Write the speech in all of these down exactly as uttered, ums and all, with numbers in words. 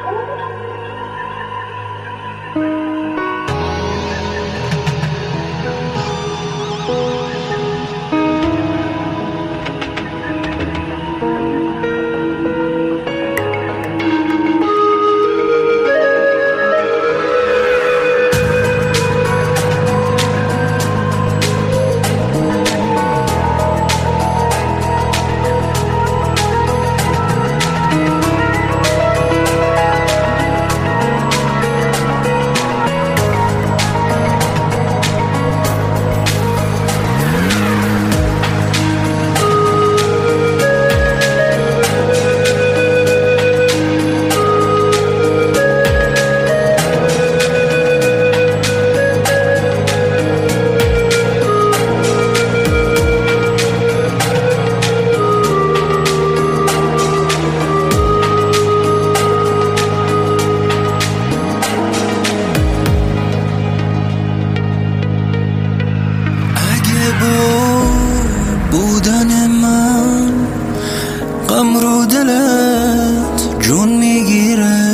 بودن من غم رو دلت جون میگیره،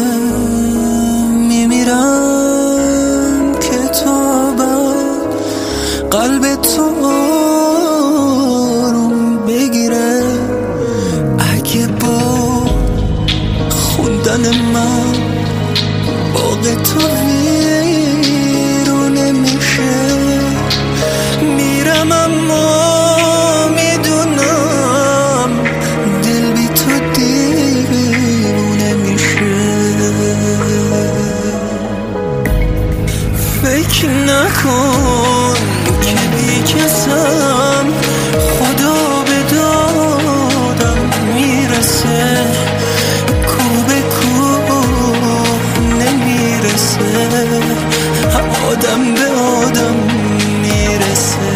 میمیرم که تا بعد قلب تو آروم بگیره. اگه با خوندن من باغ تو ویرونه میشه، میرم اما میدونم دل بی تو دیوونه میشه. فکر نکن که بی کسم، خدا به دادم میرسه، کو به کو نمیرسه، آدم به آدم میرسه.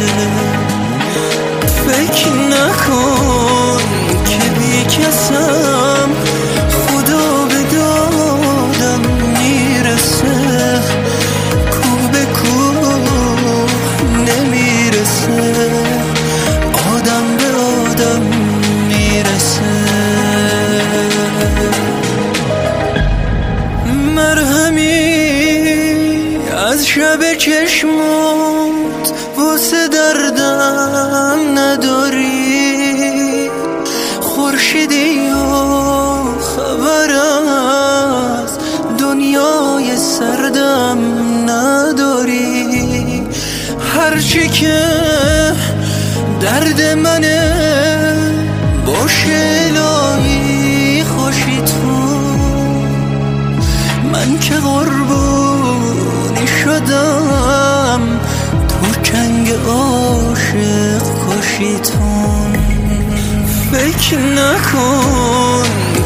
فکر نکن که بی کسم، خدا به دادم میرسه، کو به کو نمیرسه، آدم به آدم میرسه. مرهمی از شب چشمات واسه دردم نداری، خورشیدی یا خبر از دنیای سردم نداری. هرچی که درد منه باشه الهی خوشی تو، من که قربونی شدم تو چنگ عاشق کشیتون. فکر نکن